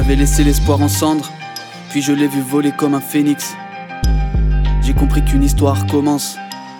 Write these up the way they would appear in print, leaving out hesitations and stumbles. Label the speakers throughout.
Speaker 1: J'avais laissé l'espoir en cendres, puis je l'ai vu voler comme un phénix. J'ai compris qu'une histoire commence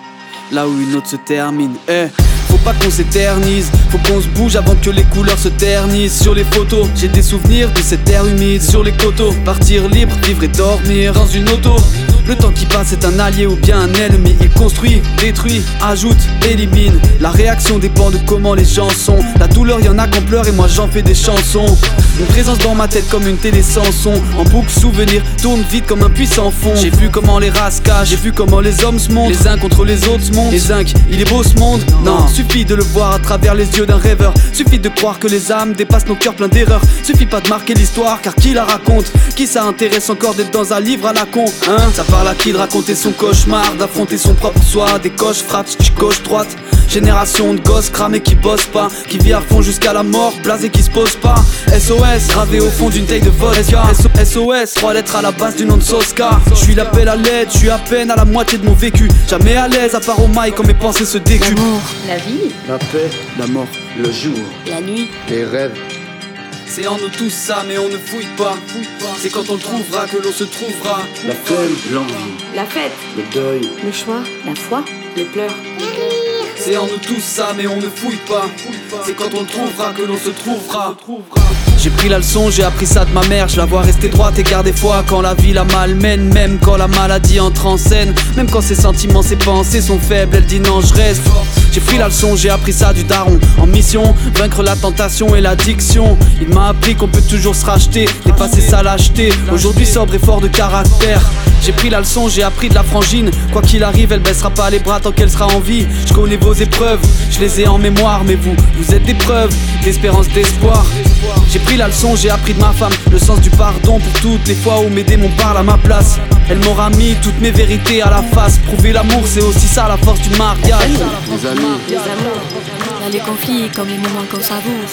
Speaker 1: là où une autre se termine. Faut pas qu'on s'éternise, faut qu'on se bouge avant que les couleurs se ternissent. Sur les photos, j'ai des souvenirs de cette terre humide. Sur les coteaux, partir libre, vivre et dormir dans une auto. Le temps qui passe est un allié ou bien un ennemi. Il construit, détruit, ajoute, élimine. La réaction dépend de comment les gens sont. La douleur y'en a qu'on pleure et moi j'en fais des chansons. Une présence dans ma tête comme une télé sans son. En boucle souvenir, tourne vite comme un puissant fond. J'ai vu comment les races cachent, j'ai vu comment les hommes se montrent. Les uns contre les autres se montent. Les zinc, il est beau ce monde. Non, suffit de le voir à travers les yeux d'un rêveur. Suffit de croire que les âmes dépassent nos cœurs pleins d'erreurs. Suffit pas de marquer l'histoire car qui la raconte? Qui ça intéresse encore d'être dans un livre à la con, hein? Ça parle à qui de raconter son cauchemar, d'affronter son propre soi. Des coches frappes, gauche droite. Génération de gosses cramés qui bossent pas, qui vit à fond jusqu'à la mort, blasé qui se pose pas. SOS, gravé au fond d'une taille de vodka. SOS, 3 lettres à la base du nom de Soska. Je suis l'appel à l'aide, je suis à peine à la moitié de mon vécu. Jamais à l'aise à part au mic quand mes pensées se décuplent.
Speaker 2: L'amour, la vie,
Speaker 3: la paix,
Speaker 1: la mort,
Speaker 3: le jour,
Speaker 2: la nuit,
Speaker 3: les rêves.
Speaker 1: C'est en nous tous ça mais on ne fouille pas. C'est quand on le trouvera que l'on se trouvera.
Speaker 3: La flemme, l'envie,
Speaker 2: la fête,
Speaker 3: le deuil,
Speaker 2: le choix, la foi, les pleurs.
Speaker 1: C'est en nous tous ça mais on ne fouille pas. C'est quand on le trouvera que l'on se trouvera. J'ai pris la leçon, j'ai appris ça de ma mère. Je la vois rester droite et garder foi quand la vie la malmène. Même quand la maladie entre en scène. Même quand ses sentiments, ses pensées sont faibles. Elle dit non je reste. J'ai pris la leçon, j'ai appris ça du daron. En mission, vaincre la tentation et l'addiction. Il m'a appris qu'on peut toujours se racheter, dépasser sa lâcheté. Aujourd'hui sobre et fort de caractère. J'ai pris la leçon, j'ai appris de la frangine. Quoi qu'il arrive, elle baissera pas les bras tant qu'elle sera en vie. Je connais vos épreuves, je les ai en mémoire. Mais vous êtes des preuves d'espérance, d'espoir. J'ai pris la leçon, j'ai appris de ma femme le sens du pardon pour toutes les fois où mes démons parlent à ma place. Elle m'aura mis toutes mes vérités à la face. Prouver l'amour, c'est aussi ça la force du mariage.
Speaker 3: les amis,
Speaker 2: Les amours, il y a les conflits comme les moments qu'on savoure.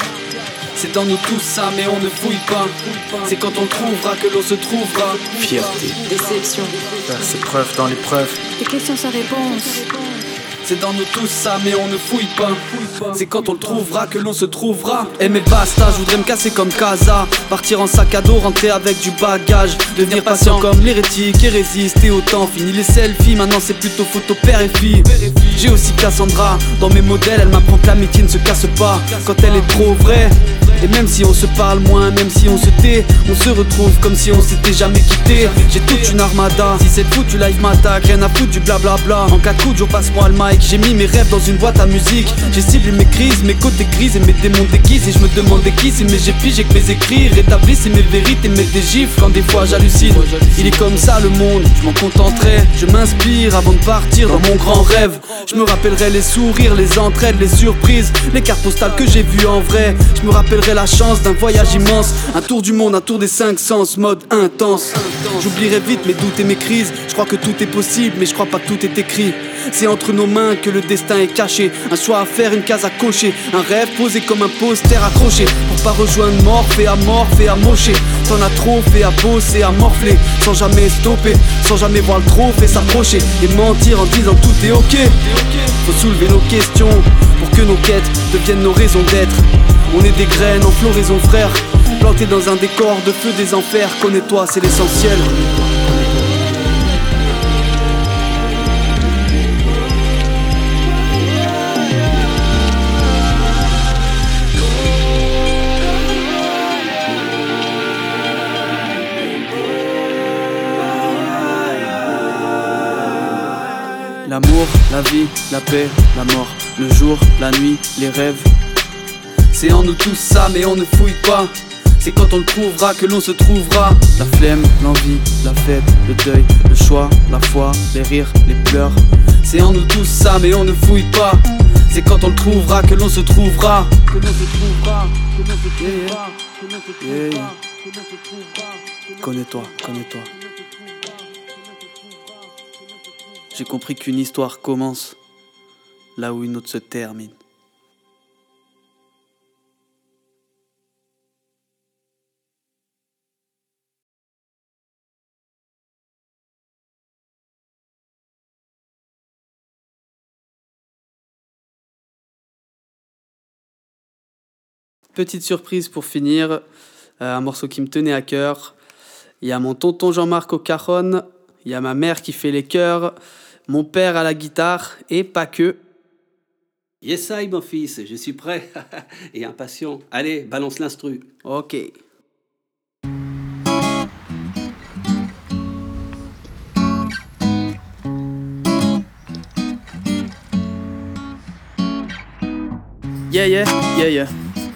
Speaker 1: C'est dans nous tous ça mais on ne fouille pas. C'est quand on le trouvera que l'on se trouvera.
Speaker 3: fierté,
Speaker 2: Déception,
Speaker 3: faire ses preuves dans l'épreuve.
Speaker 2: des questions sans réponse.
Speaker 1: C'est dans nous tous ça mais on ne fouille pas. C'est quand on le trouvera que l'on se trouvera. Aimer basta, je voudrais me casser comme Casa. Partir en sac à dos, rentrer avec du bagage. Devenir patient comme l'hérétique et résister au temps. Fini les selfies, maintenant c'est plutôt photo père et fille. J'ai aussi Cassandra, dans mes modèles elle m'apprend que l'amitié ne se casse pas quand elle est trop vraie. Et même si on se parle moins, même si on se tait, on se retrouve comme si on s'était jamais quitté. J'ai toute une armada, si c'est foutu live m'attaque, rien à foutre du blablabla. En 4 coups, passe-moi le mic. J'ai mis mes rêves dans une boîte à musique. J'ai ciblé mes crises, mes côtés grises et mes démons déguisent. Et je me demandais qui c'est, mais j'ai pigé que mes écrits rétablissent mes vérités, mes des gifles quand des fois j'hallucine. Il est comme ça le monde, je m'en contenterai. Je m'inspire avant de partir dans mon grand rêve. Je me rappellerai les sourires, les entraides, les surprises, les cartes postales que j'ai vues en vrai. Je me rappellerai la chance d'un voyage immense, un tour du monde, un tour des 5 sens, mode intense. J'oublierai vite mes doutes et mes crises. Je crois que tout est possible, mais je crois pas que tout est écrit. C'est entre nos mains que le destin est caché. Un choix à faire, une case à cocher. Un rêve posé comme un poster accroché. Pour pas rejoindre mort, fait à mocher. T'en as trop fait à bosser, à morfler. Sans jamais stopper, sans jamais voir le trophée s'approcher. Et mentir en disant tout est ok. Faut soulever nos questions pour que nos quêtes deviennent nos raisons d'être. On est des graines en floraison frère, plantées dans un décor de feu des enfers. Connais-toi, c'est l'essentiel. L'amour, la vie, la paix, la mort, le jour, la nuit, les rêves. C'est en nous tous ça mais on ne fouille pas. C'est quand on le trouvera que l'on se trouvera. La flemme, l'envie, la fête, le deuil, le choix, la foi, les rires, les pleurs. C'est en nous tous ça mais on ne fouille pas. C'est quand on le trouvera que l'on se trouvera. Que l'on se trouvera, que l'on se trouvera, que l'on se trouvera, que l'on se trouvera. Connais-toi, connais-toi. J'ai compris qu'une histoire commence là où une autre se termine. Petite surprise pour finir, un morceau qui me tenait à cœur. Il y a mon tonton Jean-Marc au cajon, il y a ma mère qui fait les chœurs, mon père à la guitare et pas que.
Speaker 4: Yes, I, mon fils, je suis prêt et impatient. Allez, balance l'instru.
Speaker 1: Ok. Yeah, yeah, yeah, yeah.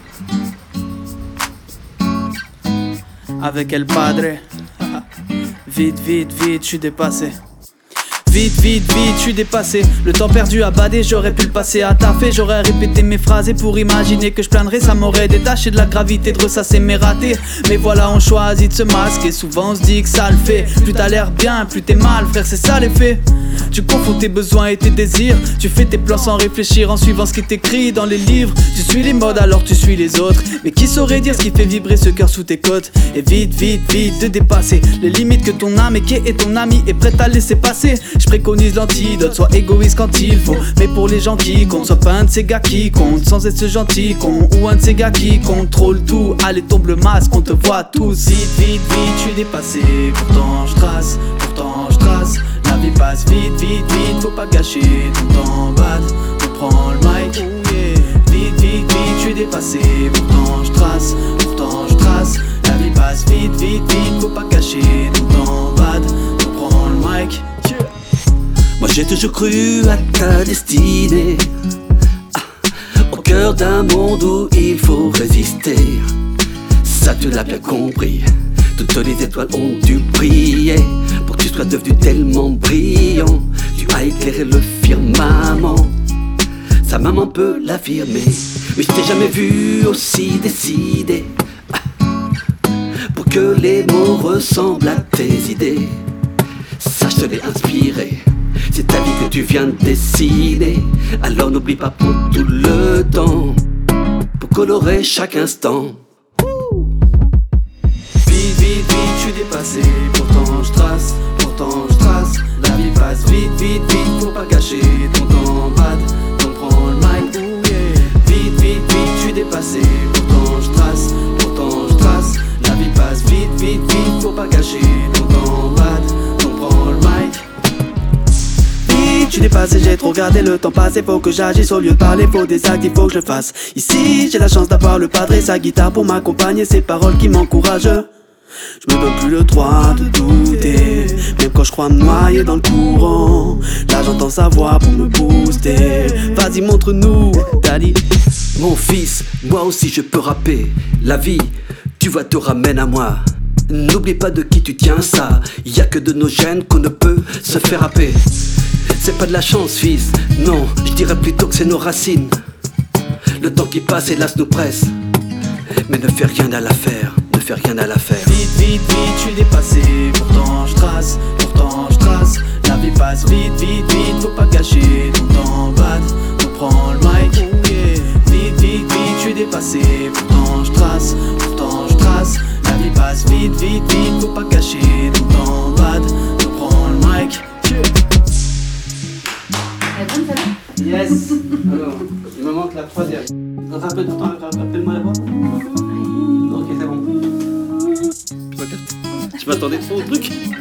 Speaker 1: Avec El Padre. Vite, vite, vite, je suis dépassé. Vite, vite, vite, je suis dépassé. Le temps perdu à bader, j'aurais pu le passer à taffer. J'aurais répété mes phrases et pour imaginer que je plaindrais, ça m'aurait détaché de la gravité de ressasser mes ratés. Mais voilà, on choisit de se masquer. Souvent on se dit que ça le fait. Plus t'as l'air bien, plus t'es mal, frère, c'est ça l'effet. Tu confonds tes besoins et tes désirs. Tu fais tes plans sans réfléchir en suivant ce qui est écrit dans les livres. Tu suis les modes alors tu suis les autres. Mais qui saurait dire ce qui fait vibrer ce cœur sous tes côtes? Et vite, vite, vite de dépasser les limites que ton âme est ton ami est prête à laisser passer. Je préconise l'antidote, sois égoïste quand il faut. Mais pour les gens qui comptent, sois pas un de ces gars qui comptent. Sans être ce gentil con ou un de ces gars qui contrôle tout. Allez, tombe le masque, on te voit tous. Vite, vite, vite, je suis dépassé. Pourtant je trace, La vie passe vite, vite, vite, faut pas gâcher ton temps bad. On prend le mic, vite, vite, vite, je suis dépassé. Pourtant je trace, La vie passe vite, vite, vite, faut pas gâcher ton temps bad. On prend le mic.
Speaker 4: Moi j'ai toujours cru à ta destinée, au cœur d'un monde où il faut résister. Ça tu l'as bien compris. Toutes les étoiles ont dû briller pour que tu sois devenu tellement brillant. Tu as éclairé le firmament, sa maman peut l'affirmer. Mais je t'ai jamais vu aussi décidé pour que les mots ressemblent à tes idées. Ça je te l'ai inspiré. C'est ta vie que tu viens de dessiner. Alors n'oublie pas pour tout le temps, pour colorer chaque instant.
Speaker 1: Vite, vite, vite, je suis dépassé. Pourtant je trace, La vie passe vite, vite, vite, faut pas gâcher ton temps bad. Donc prends le mic, Vite, vite, vite, je suis dépassé. Pourtant je trace, La vie passe vite, vite, vite, faut pas gâcher ton temps bad. Donc prends le mic. Vite, je suis dépassé, j'ai trop regardé le temps passer. Faut que j'agisse au lieu de parler, faut des actes, il faut que je le fasse. Ici, j'ai la chance d'avoir le padre et sa guitare pour m'accompagner. Ces paroles qui m'encouragent. Je me donne plus le droit de douter, même quand je crois me noyer dans le courant. Là j'entends sa voix pour me booster. Vas-y montre-nous, daddy.
Speaker 4: Mon fils, moi aussi je peux rapper. La vie, tu vois, te ramène à moi. N'oublie pas de qui tu tiens ça. Y'a que de nos gènes qu'on ne peut se faire rapper. C'est pas de la chance fils, non, je dirais plutôt que c'est nos racines. Le temps qui passe hélas nous presse, mais ne fais rien à l'affaire.
Speaker 1: Vite, vite, vite, je suis dépassé. Pourtant je trace, La vie passe vite, vite, vite, faut pas gâcher ton temps bad. On prend le mic, Vite, vite, vite, je suis dépassé. Pourtant je trace, La vie passe vite, vite, vite, faut pas gâcher ton temps bad. On prend le mic. Yes. Alors, il me manque la troisième. Rappelle-moi la voix. Ok, c'est bon.
Speaker 4: Je m'attendais trop au truc.